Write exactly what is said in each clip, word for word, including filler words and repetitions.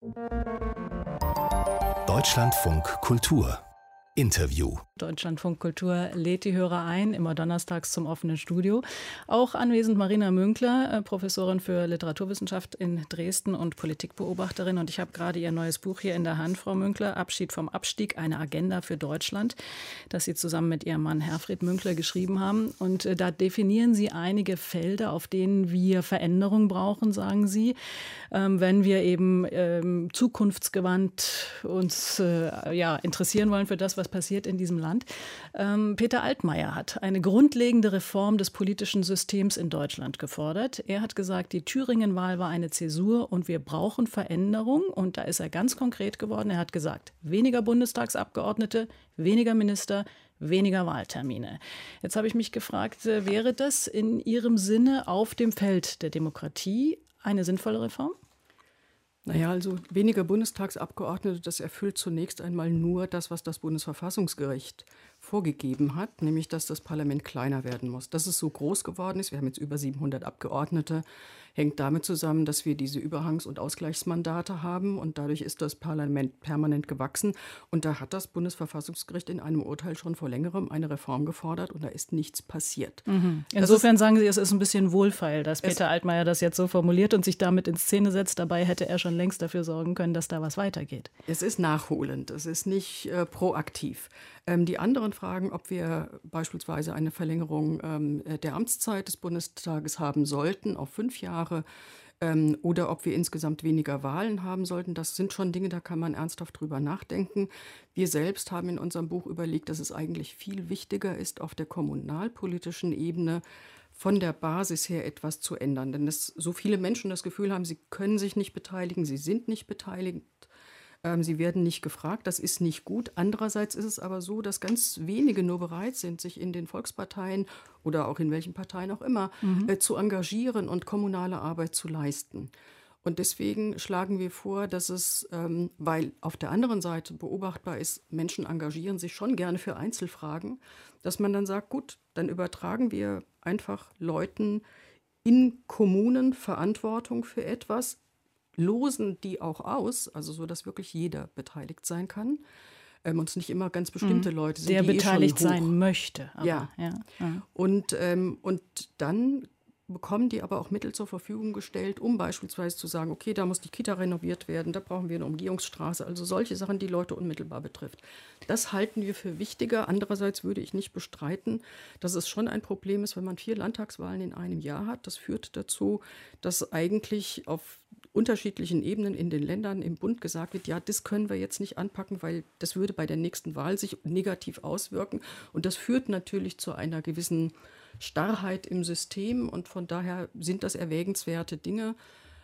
Deutschlandfunk Kultur Interview. Deutschlandfunk Kultur lädt die Hörer ein, immer donnerstags zum offenen Studio. Auch anwesend Marina Münkler, Professorin für Literaturwissenschaft in Dresden und Politikbeobachterin. Und ich habe gerade ihr neues Buch hier in der Hand, Frau Münkler, Abschied vom Abstieg, eine Agenda für Deutschland, das Sie zusammen mit Ihrem Mann Herfried Münkler geschrieben haben. Und äh, da definieren Sie einige Felder, auf denen wir Veränderung brauchen, sagen Sie, ähm, wenn wir eben ähm, zukunftsgewandt uns äh, ja, interessieren wollen für das, was passiert in diesem Land. Ähm, Peter Altmaier hat eine grundlegende Reform des politischen Systems in Deutschland gefordert. Er hat gesagt, die Thüringen-Wahl war eine Zäsur und wir brauchen Veränderung. Und da ist er ganz konkret geworden. Er hat gesagt, weniger Bundestagsabgeordnete, weniger Minister, weniger Wahltermine. Jetzt habe ich mich gefragt, wäre das in Ihrem Sinne auf dem Feld der Demokratie eine sinnvolle Reform? Naja, also weniger Bundestagsabgeordnete, das erfüllt zunächst einmal nur das, was das Bundesverfassungsgericht vorgegeben hat, nämlich dass das Parlament kleiner werden muss. Dass es so groß geworden ist, wir haben jetzt über siebenhundert Abgeordnete, hängt damit zusammen, dass wir diese Überhangs- und Ausgleichsmandate haben und dadurch ist das Parlament permanent gewachsen. Und da hat das Bundesverfassungsgericht in einem Urteil schon vor längerem eine Reform gefordert und da ist nichts passiert. Mhm. Insofern ist, sagen Sie, es ist ein bisschen wohlfeil, dass Peter Altmaier das jetzt so formuliert und sich damit in Szene setzt. Dabei hätte er schon längst dafür sorgen können, dass da was weitergeht. Es ist nachholend, es ist nicht äh, proaktiv. Ähm, die anderen Fragen, ob wir beispielsweise eine Verlängerung ähm, der Amtszeit des Bundestages haben sollten auf fünf Jahre ähm, oder ob wir insgesamt weniger Wahlen haben sollten, das sind schon Dinge, da kann man ernsthaft drüber nachdenken. Wir selbst haben in unserem Buch überlegt, dass es eigentlich viel wichtiger ist, auf der kommunalpolitischen Ebene von der Basis her etwas zu ändern. Denn dass so viele Menschen das Gefühl haben, sie können sich nicht beteiligen, sie sind nicht beteiligt. Sie werden nicht gefragt, das ist nicht gut. Andererseits ist es aber so, dass ganz wenige nur bereit sind, sich in den Volksparteien oder auch in welchen Parteien auch immer mhm. äh, zu engagieren und kommunale Arbeit zu leisten. Und deswegen schlagen wir vor, dass es, ähm, weil auf der anderen Seite beobachtbar ist, Menschen engagieren sich schon gerne für Einzelfragen, dass man dann sagt, gut, dann übertragen wir einfach Leuten in Kommunen Verantwortung für etwas, losen die auch aus, also so, dass wirklich jeder beteiligt sein kann ähm, und es nicht immer ganz bestimmte mhm. Leute sind, der die beteiligt eh schon hoch. sein möchte. Aber, ja. Ja, ja. Und, ähm, und dann bekommen die aber auch Mittel zur Verfügung gestellt, um beispielsweise zu sagen, okay, da muss die Kita renoviert werden, da brauchen wir eine Umgehungsstraße, also solche Sachen, die Leute unmittelbar betrifft. Das halten wir für wichtiger. Andererseits würde ich nicht bestreiten, dass es schon ein Problem ist, wenn man vier Landtagswahlen in einem Jahr hat. Das führt dazu, dass eigentlich auf unterschiedlichen Ebenen in den Ländern im Bund gesagt wird, ja, das können wir jetzt nicht anpacken, weil das würde bei der nächsten Wahl sich negativ auswirken. Und das führt natürlich zu einer gewissen Starrheit im System und von daher sind das erwägenswerte Dinge.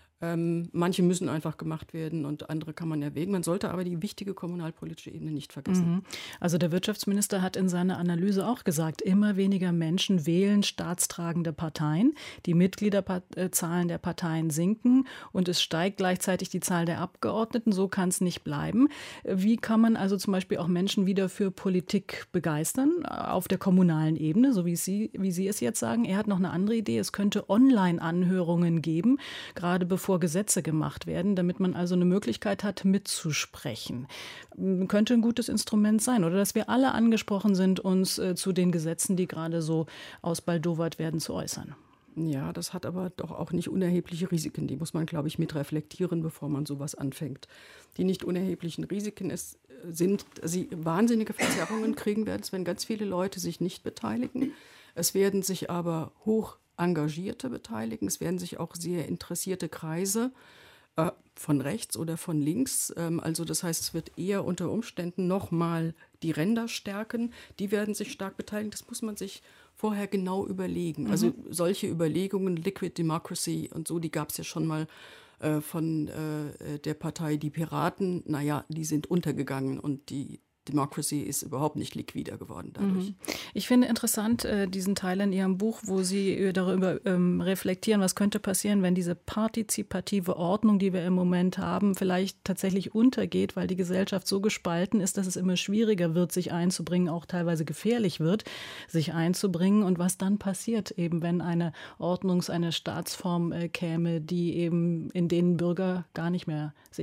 Ähm, manche müssen einfach gemacht werden und andere kann man erwägen. Man sollte aber die wichtige kommunalpolitische Ebene nicht vergessen. Mhm. Also der Wirtschaftsminister hat in seiner Analyse auch gesagt, immer weniger Menschen wählen staatstragende Parteien. Die Mitgliederzahlen der Parteien sinken und es steigt gleichzeitig die Zahl der Abgeordneten. So kann es nicht bleiben. Wie kann man also zum Beispiel auch Menschen wieder für Politik begeistern auf der kommunalen Ebene, so wie Sie, wie Sie es jetzt sagen? Er hat noch eine andere Idee. Es könnte Online-Anhörungen geben, gerade bevor vor Gesetze gemacht werden, damit man also eine Möglichkeit hat, mitzusprechen. Könnte ein gutes Instrument sein, oder dass wir alle angesprochen sind, uns äh, zu den Gesetzen, die gerade so ausbaldowert werden, zu äußern. Ja, das hat aber doch auch nicht unerhebliche Risiken. Die muss man, glaube ich, mit reflektieren, bevor man sowas anfängt. Die nicht unerheblichen Risiken ist, sind, dass sie wahnsinnige Verzerrungen kriegen werden, wenn ganz viele Leute sich nicht beteiligen. Es werden sich aber hoch Engagierte beteiligen. Es werden sich auch sehr interessierte Kreise äh, von rechts oder von links. Ähm, also das heißt, es wird eher unter Umständen nochmal die Ränder stärken. Die werden sich stark beteiligen. Das muss man sich vorher genau überlegen. Mhm. Also solche Überlegungen, Liquid Democracy und so, die gab es ja schon mal äh, von äh, der Partei Die Piraten. Naja, die sind untergegangen und die Democracy ist überhaupt nicht liquider geworden dadurch. Ich finde interessant äh, diesen Teil in Ihrem Buch, wo Sie darüber ähm, reflektieren, was könnte passieren, wenn diese partizipative Ordnung, die wir im Moment haben, vielleicht tatsächlich untergeht, weil die Gesellschaft so gespalten ist, dass es immer schwieriger wird, sich einzubringen, auch teilweise gefährlich wird, sich einzubringen. Und was dann passiert, eben wenn eine Ordnungs-, eine Staatsform äh, käme, die eben in denen Bürger gar nicht mehr sich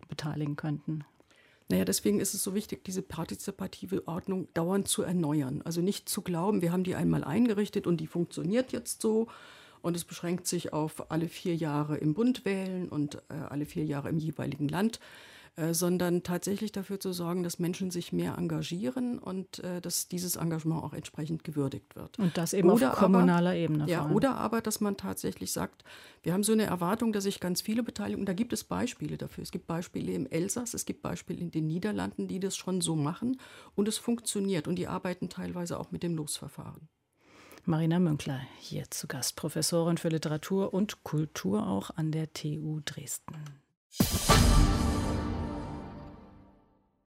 beteiligen könnten? Naja, deswegen ist es so wichtig, diese partizipative Ordnung dauernd zu erneuern. Also nicht zu glauben, wir haben die einmal eingerichtet und die funktioniert jetzt so und es beschränkt sich auf alle vier Jahre im Bund wählen und äh, alle vier Jahre im jeweiligen Land, äh, sondern tatsächlich dafür zu sorgen, dass Menschen sich mehr engagieren und äh, dass dieses Engagement auch entsprechend gewürdigt wird. Und das eben oder auf kommunaler aber, Ebene. Ja, oder aber, dass man tatsächlich sagt, wir haben so eine Erwartung, dass sich ganz viele beteiligen. Und da gibt es Beispiele dafür. Es gibt Beispiele im Elsass, es gibt Beispiele in den Niederlanden, die das schon so machen. Und es funktioniert. Und die arbeiten teilweise auch mit dem Losverfahren. Marina Münkler hier zu Gast, Professorin für Literatur und Kultur auch an der T U Dresden.